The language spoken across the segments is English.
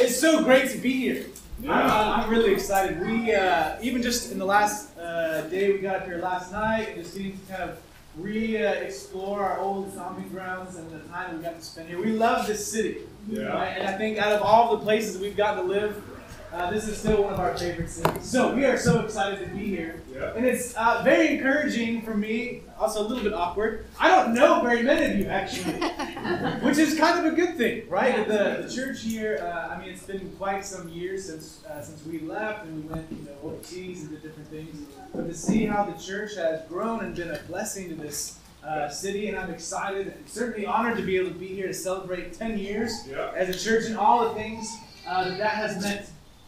It's so great to be here. I'm really excited. We, even just in the last day, we got up here last night, and just getting to kind of explore our old stomping grounds and the time we got to spend here. We love this city. Right? And I think out of all the places we've gotten to live, this is still one of our favorite cities. So we are so excited to be here. And it's very encouraging for me, also a little bit awkward. I don't know very many of you, actually, which is kind of a good thing, right? The church here, I mean, it's been quite some years since we left and we went overseas and did different things. But to see how the church has grown and been a blessing to this city, and I'm excited and certainly honored to be able to be here to celebrate 10 years as a church and all the things that has meant.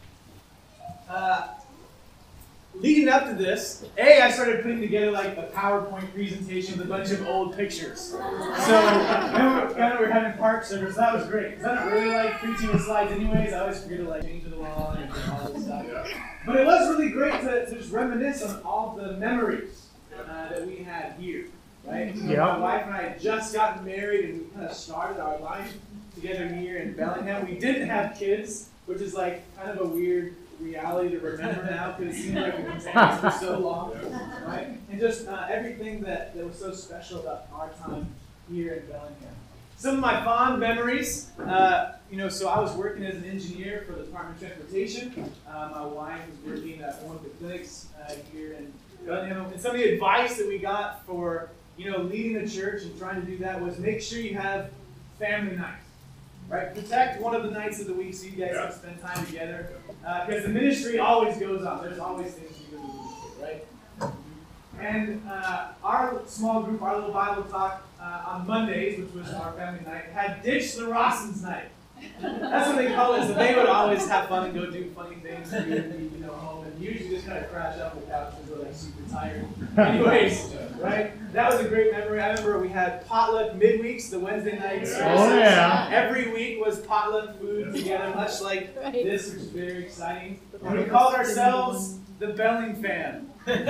Leading up to this, I started putting together like a PowerPoint presentation with a bunch of old pictures. So when we were having park service, that was great. Because I don't really like preaching with slides anyways. I always forget to like change it along and all this stuff. But it was really great to just reminisce on all the memories that we had here. Right? My wife and I had just gotten married and we kind of started our life together here in Bellingham. We didn't have kids, which is like kind of a weird reality to remember now because it seemed like we've been saying this for so long, right? And just everything that was so special about our time here in Bellingham. Some of my fond memories, so I was working as an engineer for the Department of Transportation. My wife was working at one of the clinics here in Bellingham. And some of the advice that we got for, leading the church and trying to do that was make sure you have family nights. Right? Protect one of the nights of the week so you guys can spend time together. Because the ministry always goes on. There's always things you do in the ministry, right? And our small group, our little Bible talk on Mondays, which was our family night, had Ditch the Rossins night. That's what they call it. So they would always have fun and go do funny things and be home. And usually just kind of crash up on the couch because we're like super tired. Anyways, right? That was a great memory. I remember we had potluck midweeks, the Wednesday nights. Oh, yeah. Every week was potluck food together, much like this, which is very exciting. And we called ourselves the Belling Fam.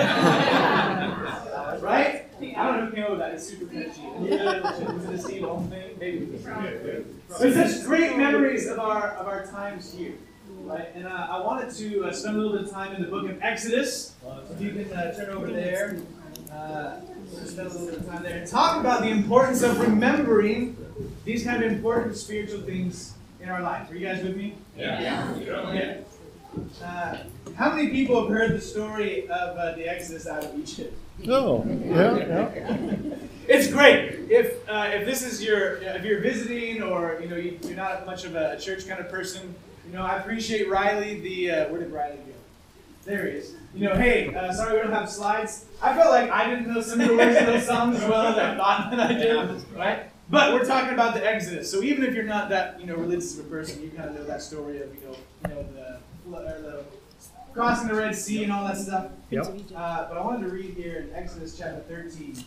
Right? I don't know who came up with that. It's super catchy. Was it a Steve Olm thing? Maybe. But such great memories of our times here. Right? And I wanted to spend a little bit of time in the book of Exodus. If you can turn over there. Spend a little bit of time there and talk about the importance of remembering these kind of important spiritual things in our life. Are you guys with me? Yeah. How many people have heard the story of the Exodus out of Egypt? Oh, yeah. It's great. If this is if you're visiting or you're not much of a church kind of person, I appreciate Riley. Where did Riley go? There he is. Hey, sorry we don't have slides. I felt like I didn't know some of the words of those songs as well as I thought that I did, right? But we're talking about the Exodus. So even if you're not that religious of a person, you kind of know that story of the crossing the Red Sea and all that stuff. Yep. But I wanted to read here in Exodus chapter 13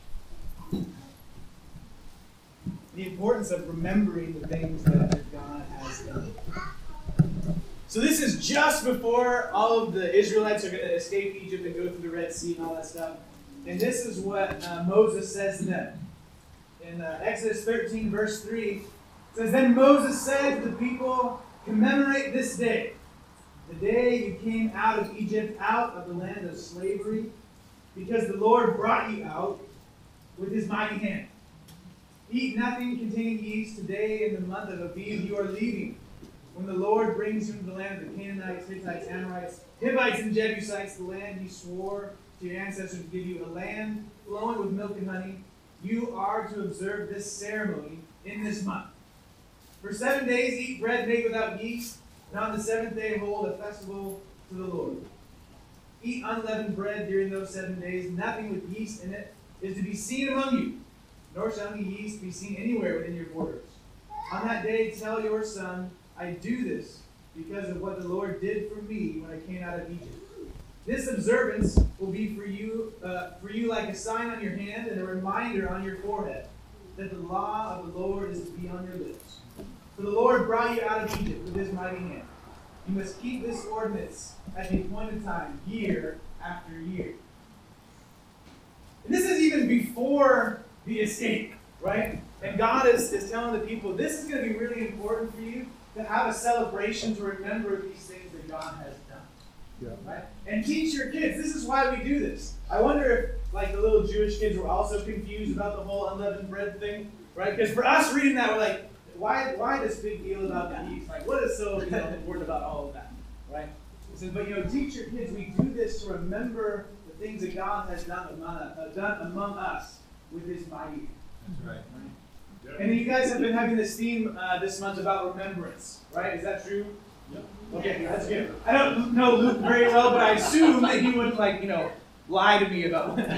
the importance of remembering the things that God has done. So this is just before all of the Israelites are going to escape Egypt and go through the Red Sea and all that stuff. And this is what Moses says to them. In Exodus 13, verse 3, it says, "Then Moses said to the people, 'Commemorate this day, the day you came out of Egypt, out of the land of slavery, because the Lord brought you out with his mighty hand. Eat nothing containing yeast today in the month of Aviv you are leaving, when the Lord brings you into the land of the Canaanites, Hittites, Amorites, Hivites, and Jebusites, the land he swore to your ancestors to give you, a land flowing with milk and honey. You are to observe this ceremony in this month. For 7 days eat bread made without yeast, and on the seventh day hold a festival to the Lord. Eat unleavened bread during those 7 days. Nothing with yeast in it is to be seen among you, nor shall any yeast be seen anywhere within your borders. On that day tell your son, I do this because of what the Lord did for me when I came out of Egypt. This observance will be for you like a sign on your hand and a reminder on your forehead that the law of the Lord is to be on your lips. For the Lord brought you out of Egypt with his mighty hand. You must keep this ordinance at the appointed time, year after year.'" And this is even before the escape, right? And God is telling the people, this is going to be really important for you. to have a celebration to remember these things that God has done. Yeah. Right? And teach your kids. This is why we do this. I wonder if, like, the little Jewish kids were also confused about the whole unleavened bread thing, right? Because for us reading that, we're like, why this big deal about the yeast? Like, what is so important about all of that, right? It says, but teach your kids. We do this to remember the things that God has done among us with His mighty. That's right. And you guys have been having this theme this month about remembrance, right? Is that true? Yep. Okay, that's good. I don't know Luke very well, but I assume that he wouldn't, lie to me about what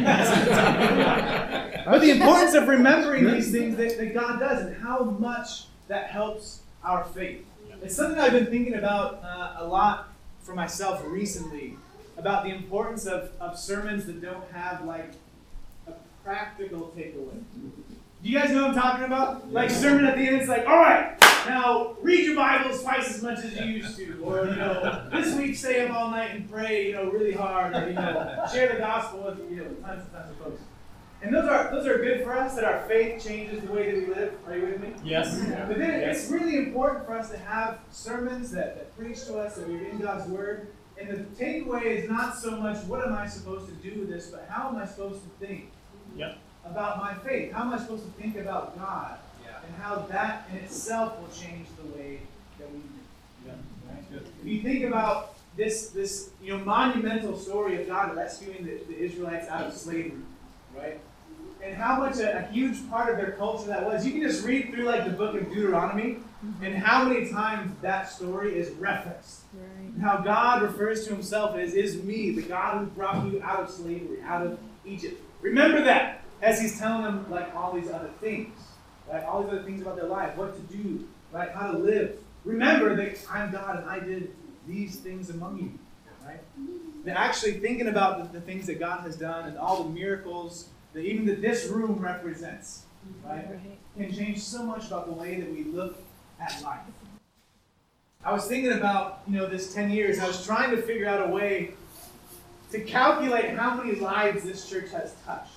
But the importance of remembering these things that God does and how much that helps our faith. It's something I've been thinking about a lot for myself recently, about the importance of sermons that don't have, a practical takeaway. Do you guys know what I'm talking about? Like, sermon at the end, it's like, all right, now read your Bibles twice as much as you used to. Or, this week stay up all night and pray, really hard. Or, share the gospel with, tons of folks. And those are good for us, that our faith changes the way that we live. Are you with me? Yes. But then it's really important for us to have sermons that preach to us, that we read God's Word. And the takeaway is not so much, what am I supposed to do with this, but how am I supposed to think? Yep. About my faith. How am I supposed to think about God? And how that in itself will change the way that we think. Yeah. Right? If you think about this monumental story of God rescuing the Israelites out of slavery, right? And how much a huge part of their culture that was. You can just read through the book of Deuteronomy and how many times that story is referenced. Right. And how God refers to Himself as is me, the God who brought you out of slavery, out of Egypt. Remember that. As He's telling them, all these other things, right? All these other things about their life, what to do, right? How to live. Remember that I'm God and I did these things among you, right? And actually thinking about the things that God has done and all the miracles that even this room represents, right? Can change so much about the way that we look at life. I was thinking about, this 10 years. I was trying to figure out a way to calculate how many lives this church has touched.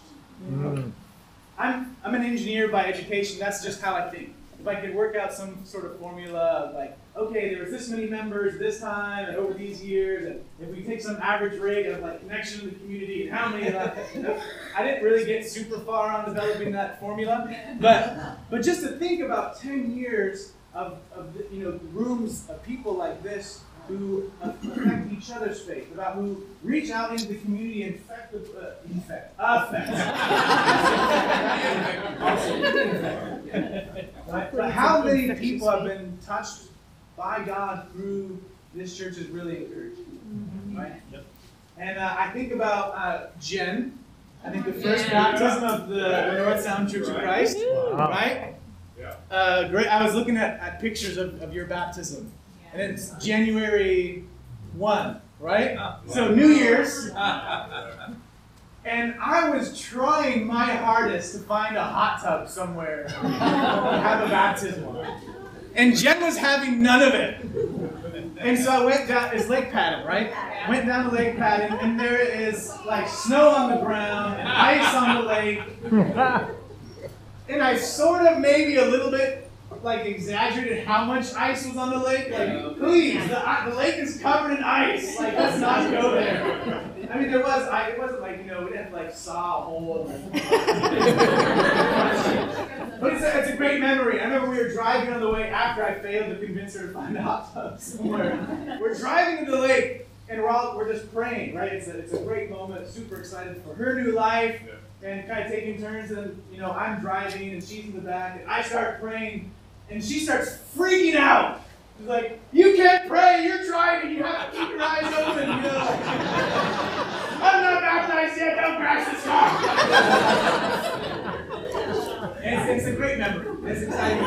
I'm an engineer by education. That's just how I think. If I could work out some sort of formula of okay, there was this many members this time and over these years, and if we take some average rate of connection to the community and how many, I didn't really get super far on developing that formula. But just to think about 10 years of rooms of people like this who affect each other's faith, about who reach out into the community and affect. Right? But how many people have been touched by God through this church is really encouraging, right? Yep. And I think about Jen. I think the first baptism of the North Sound Church of Christ, right? Yeah. Great. I was looking at pictures of your baptism. And it's January 1, right? So New Year's. And I was trying my hardest to find a hot tub somewhere to have a baptism. And Jen was having none of it. And so I went down, it's Lake Padden, right? Went down to Lake Padden, and there is snow on the ground and ice on the lake. And I sort of maybe a little bit exaggerated how much ice was on the lake. Please, the lake is covered in ice. Let's not go there. I mean, it wasn't we didn't have to saw a hole. But it's a great memory. I remember we were driving on the way after I failed to convince her to find a hot tub somewhere. We're driving to the lake and we're just praying, right? It's a great moment. Super excited for her new life and kind of taking turns. And I'm driving and she's in the back and I start praying. And she starts freaking out. She's like, "You can't pray, you're driving, you have to keep your eyes open." I'm not baptized yet, don't crash this car. It's a great memory. It's exciting to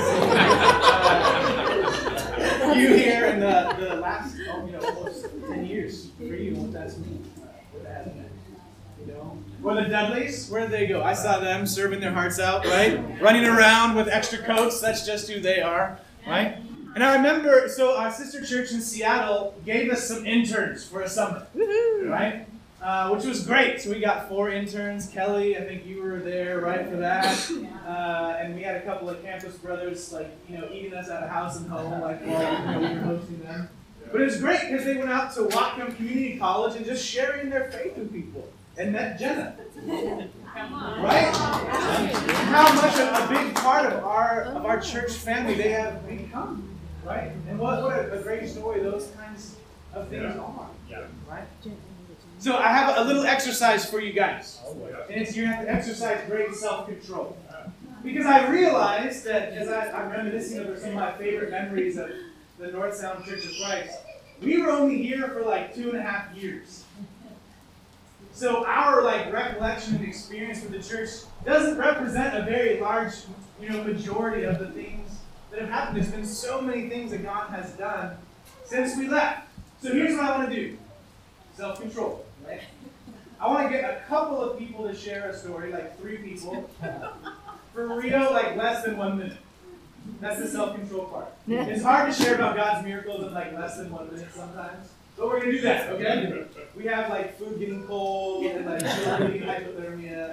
see you here in the last, almost 10 years for you, what that's mean. What that has meant. Or the Dudleys, where did they go? I saw them serving their hearts out, right? Running around with extra coats. That's just who they are, right? And I remember, so our sister church in Seattle gave us some interns for a summer, right? which was great. So we got 4 interns. Kelly, I think you were there, right, for that. And we had a couple of campus brothers, like, eating us out of house and home, like, while we were hosting them. But it was great because they went out to Whatcom Community College and just sharing their faith with people. And met Jenna. Right? How much a big part of our church family they have become. Right? And what a great story those kinds of things are. Right? So I have a little exercise for you guys. And it's you have to exercise great self-control. Because I realized that as I'm reminiscing over some of my favorite memories of the North Sound Church of Christ, we were only here for like 2.5 years. So our recollection and experience with the church doesn't represent a very large, majority of the things that have happened. There's been so many things that God has done since we left. So here's what I want to do. Self-control. Right? I want to get a couple of people to share a story, like 3 people. For real, less than 1 minute. That's the self-control part. It's hard to share about God's miracles in less than 1 minute sometimes. But we're going to do that, okay? We have food getting cold and children getting hypothermia.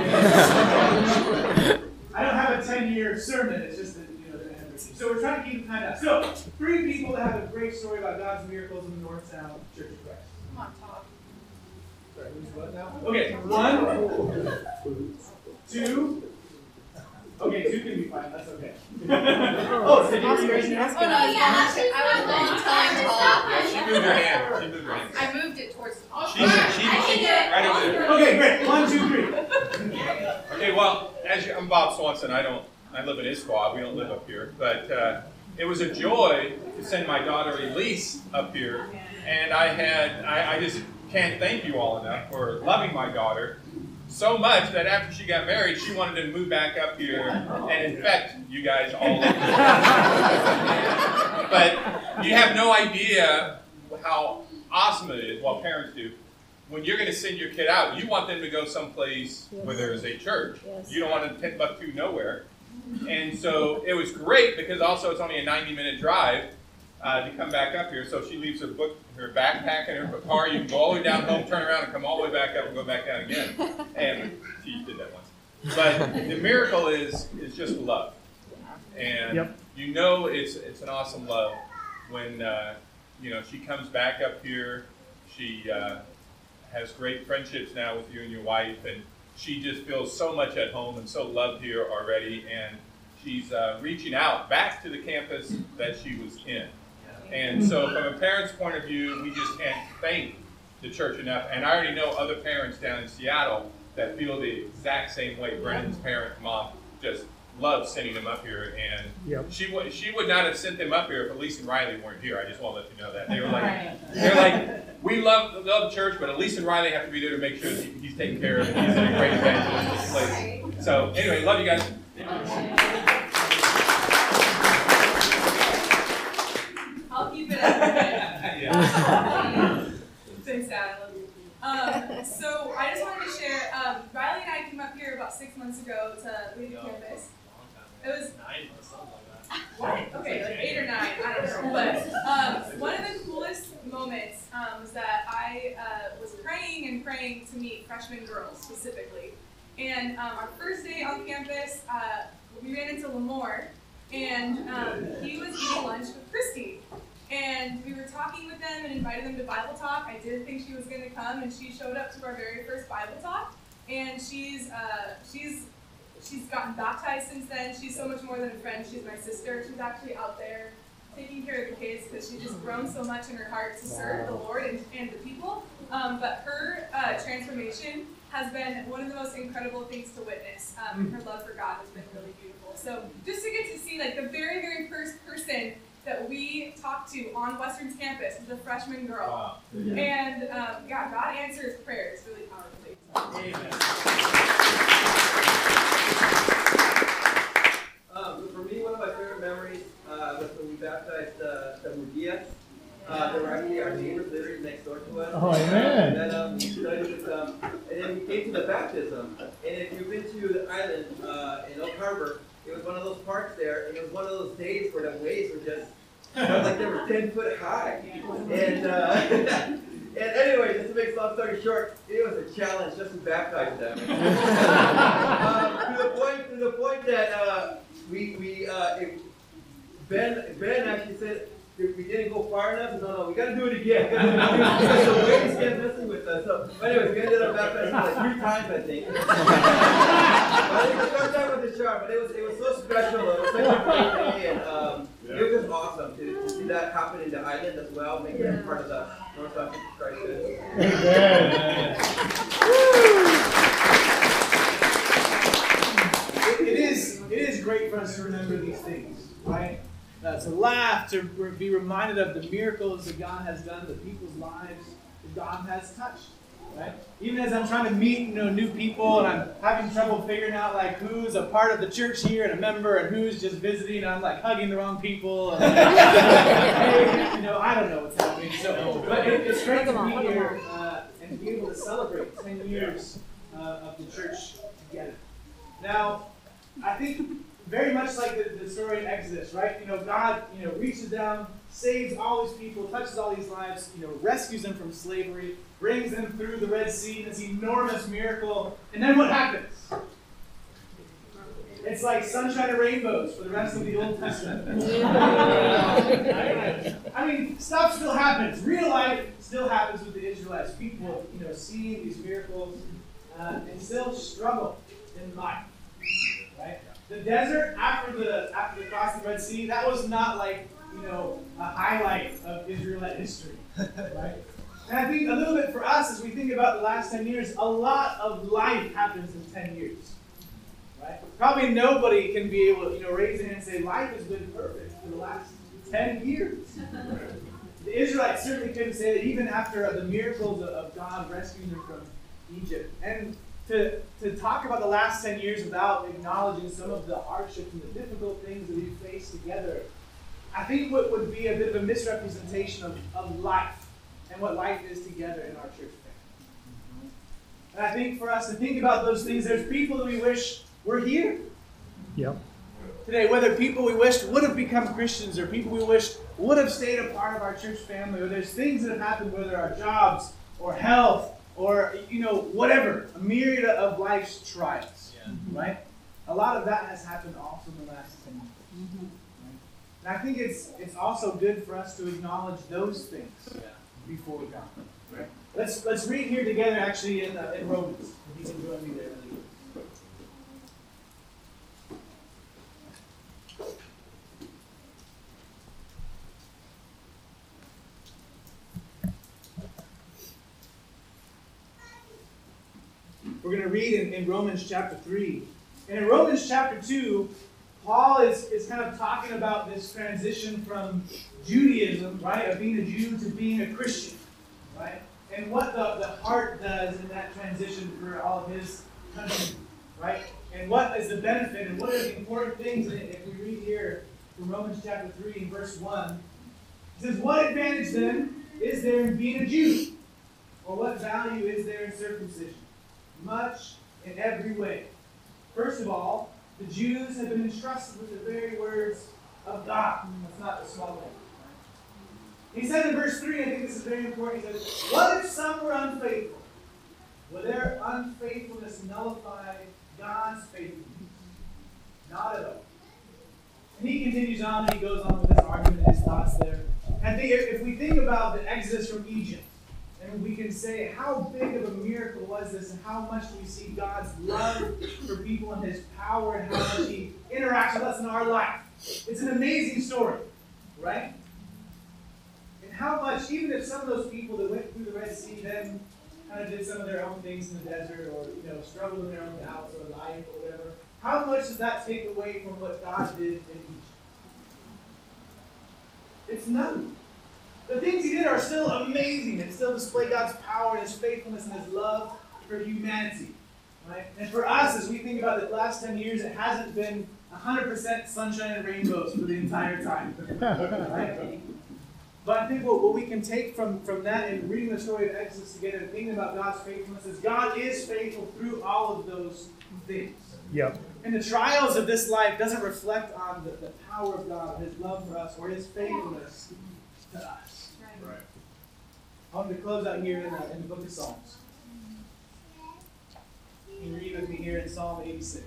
I don't have a 10-year sermon, it's just that, so we're trying to keep it kind of. So, 3 people that have a great story about God's miracles in the North Sound Church of Christ. Come on, talk. Sorry, who's what now? Okay, 1, 2. Okay, 2 can be fine, that's okay. Oh, so you're raising your hand? Oh, no, yeah. I was a long time tall. Yeah, she moved her hand. I moved it towards the top. She's right over there. Okay, great. 1, 2, 3. Okay, well, I'm Bob Swanson. I live in Issaquah. We don't live up here. But it was a joy to send my daughter Elise up here. And I just can't thank you all enough for loving my daughter so much that after she got married, she wanted to move back up here and infect you guys all over. But you have no idea how awesome it is, well, parents do, when you're going to send your kid out, you want them to go someplace where there is a church. You don't want them 10 bucks to nowhere. And so it was great because also it's only a 90-minute drive to come back up here. So she leaves her backpack in her car. You can go all the way down home, turn around, and come all the way back up and go back down again. And she did that once. But the miracle is just love. And it's an awesome love when she comes back up here. She has great friendships now with you and your wife, and she just feels so much at home and so loved here already. And she's reaching out back to the campus that she was in. And so from a parent's point of view, we just can't thank the church enough. And I already know other parents down in Seattle that feel the exact same way. Brandon's parent, mom, just loves sending them up here. And she would not have sent them up here if Elise and Riley weren't here. I just want to let you know that. They were like, we love church, but Elise and Riley have to be there to make sure that he's taken care of and he's in a great evangelistic place. So anyway, love you guys. I'll keep it up. Thanks, Dad. I love you. So I just wanted to share, Riley and I came up here about 6 months ago to lead the campus. It was 9 or something like that. what? Okay, 8 or 9, I don't know. But one of the coolest moments was that I was praying to meet freshman girls specifically. And our first day on campus, we ran into Lamore, and he was eating lunch with Christy. And we were talking with them and invited them to Bible talk. I didn't think she was going to come, and she showed up to our very first Bible talk. And she's gotten baptized since then. She's so much more than a friend. She's my sister. She's actually out there taking care of the kids because she's just grown so much in her heart to serve the Lord and the people. But her transformation has been one of the most incredible things to witness. Her love for God has been really beautiful. So just to get to see the very, very first person that we talked to on Western's campus was a freshman girl. Wow. And God answers prayers really powerfully. Amen. For me, one of my favorite memories was when we baptized the Murguias. They were actually our neighbors, literally next door to us. Oh, amen. And we studied with them, and then we came to the baptism. And if you've been to the island in Oak Harbor, it was one of those parks there, and it was one of those days where the waves were just, they were 10 foot high. And And anyway, just to make long story short, it was a challenge just to baptize them. To the point that Ben actually said if we didn't go far enough. No, we got to do it again. Because the waves kept messing with us. So, anyways, we ended up baptizing like 3 times, I think. But I think the first time was a charm, but it was so special. It was such a great day, and it was just awesome to see that happen in the island as well, making it part of the Northside Christ Church. It is great for us to remember these things, right? To laugh, to be reminded of the miracles that God has done, the people's lives that God has touched, right? Even as I'm trying to meet new people, and I'm having trouble figuring out like who's a part of the church here and a member, and who's just visiting, and I'm like hugging the wrong people, and I don't know what's happening. So, but it's great to be here and to be able to celebrate 10 years of the church together. Now, I think very much like the story in Exodus, right? God, reaches down, saves all these people, touches all these lives, rescues them from slavery, brings them through the Red Sea, this enormous miracle, and then what happens? It's like sunshine and rainbows for the rest of the Old Testament. I mean, stuff still happens. Real life still happens with the Israelites. People, seeing these miracles and still struggle in life, right? The desert after the crossing the Red Sea, that was not like, a highlight of Israelite history, right? And I think a little bit for us, as we think about the last 10 years, a lot of life happens in 10 years, right? Probably nobody can be able to, raise their hand and say, life has been perfect for the last 10 years. The Israelites certainly couldn't say that even after the miracles of God rescuing them from Egypt. And to talk about the last 10 years without acknowledging some of the hardships and the difficult things that we've faced together, I think what would be a bit of a misrepresentation of life and what life is together in our church family. And I think for us to think about those things, there's people that we wish were here. Yep. Today, whether people we wished would have become Christians or people we wished would have stayed a part of our church family, or there's things that have happened, whether our jobs or health, or, whatever, a myriad of life's trials, right? A lot of that has happened also in the last 10 years. Right? And I think it's also good for us to acknowledge those things before God. Right? Let's read here together, actually, in Romans. If you can join me there. We're going to read in Romans chapter 3. And in Romans chapter 2, Paul is kind of talking about this transition from Judaism, right, of being a Jew to being a Christian, right? And what the heart does in that transition for all of his country, right? And what is the benefit and what are the important things? And if we read here from Romans chapter 3 and verse 1, it says, "What advantage then is there in being a Jew? Or what value is there in circumcision? Much in every way. First of all, the Jews have been entrusted with the very words of God." That's not a small thing. Right? He said in verse 3, I think this is very important, he says, "What if some were unfaithful? Will their unfaithfulness nullify God's faithfulness? Not at all." And he continues on and he goes on with his argument and his thoughts there. And if we think about the exodus from Egypt, and we can say, how big of a miracle was this, and how much we see God's love for people and his power, and how much he interacts with us in our life. It's an amazing story, right? And how much, even if some of those people that went through the Red Sea then kind of did some of their own things in the desert, or struggled in their own doubts or life or whatever, how much does that take away from what God did in Egypt? It's none. The things he did are still amazing and still display God's power and his faithfulness and his love for humanity. Right? And for us, as we think about the last 10 years, it hasn't been 100% sunshine and rainbows for the entire time. Right? But I think what we can take from that and reading the story of Exodus together and thinking about God's faithfulness is God is faithful through all of those things. Yep. And the trials of this life doesn't reflect on the power of God, his love for us, or his faithfulness to us. Right. I want to close out here in the book of Psalms. You can read with me here in Psalm 86.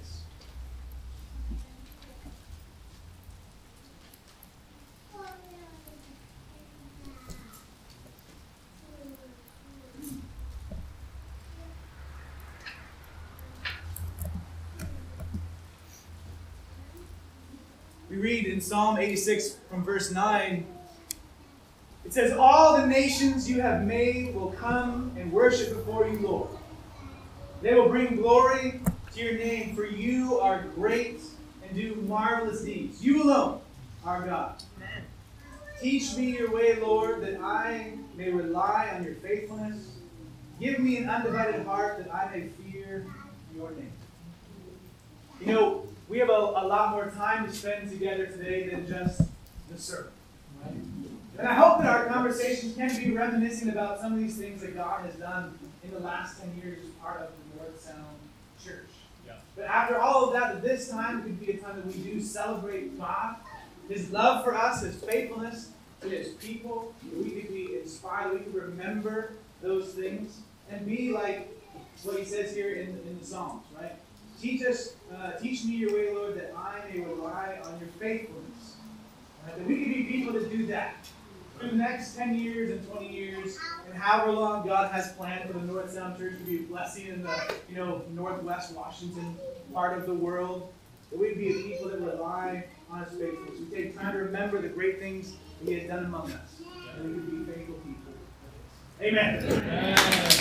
We read in Psalm 86 from verse 9, it says, "All the nations you have made will come and worship before you, Lord. They will bring glory to your name, for you are great and do marvelous deeds. You alone are God. Amen. Teach me your way, Lord, that I may rely on your faithfulness. Give me an undivided heart that I may fear your name." You know, we have a lot more time to spend together today than just the sermon. Right? And I hope that our conversations can be reminiscing about some of these things that God has done in the last 10 years as part of the North Sound Church. Yeah. But after all of that, this time could be a time that we do celebrate God, His love for us, His faithfulness to His people. That we could be inspired, we could remember those things, and be like what He says here in the Psalms, right? Teach me your way, Lord, that I may rely on your faithfulness. Right? That we can be people that do that. For the next 10 years and 20 years, and however long God has planned for the North Sound Church to be a blessing in the Northwest Washington part of the world, that we'd be a people that rely on His faithfulness. We take time to remember the great things that He has done among us. And we can be faithful people. Amen. Amen.